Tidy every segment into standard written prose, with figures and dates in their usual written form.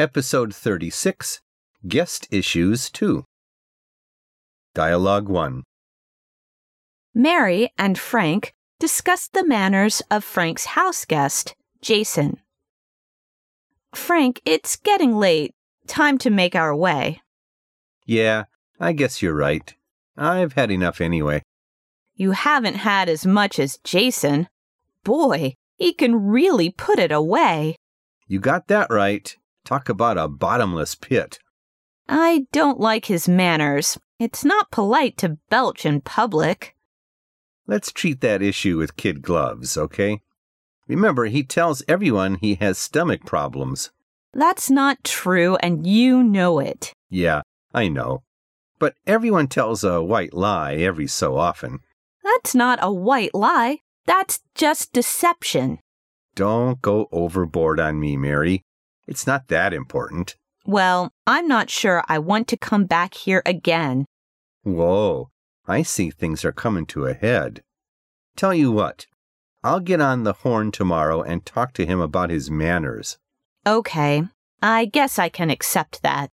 Episode 36, Guest Issues 2. Dialogue 1. Mary and Frank discussed the manners of Frank's house guest, Jason. Frank, it's getting late. Time to make our way. Yeah, I guess you're right. I've had enough anyway. You haven't had as much as Jason. Boy, he can really put it away. You got that right. Talk about a bottomless pit. I don't like his manners. It's not polite to belch in public. Let's treat that issue with kid gloves, okay? Remember, he tells everyone he has stomach problems. That's not true, and you know it. Yeah, I know. But everyone tells a white lie every so often. That's not a white lie. That's just deception. Don't go overboard on me, Mary. It's not that important. Well, I'm not sure I want to come back here again. Whoa, I see things are coming to a head. Tell you what, I'll get on the horn tomorrow and talk to him about his manners. Okay, I guess I can accept that.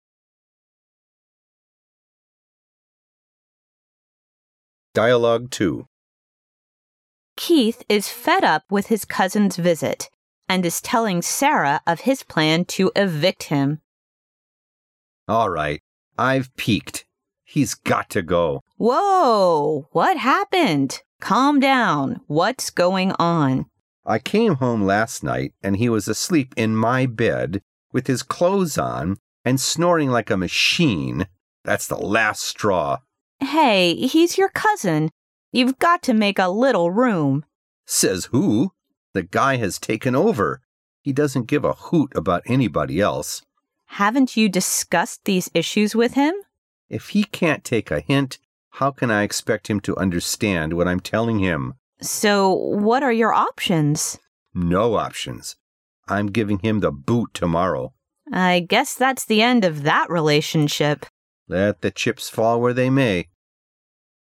Dialogue 2. Keith is fed up with his cousin's visit and is telling Sarah of his plan to evict him. All right, I've peaked. He's got to go. Whoa, what happened? Calm down. What's going on? I came home last night and he was asleep in my bed with his clothes on and snoring like a machine. That's the last straw. Hey, he's your cousin. You've got to make a little room. Says who? The guy has taken over. He doesn't give a hoot about anybody else. Haven't you discussed these issues with him? If he can't take a hint, how can I expect him to understand what I'm telling him? So, what are your options? No options. I'm giving him the boot tomorrow. I guess that's the end of that relationship. Let the chips fall where they may.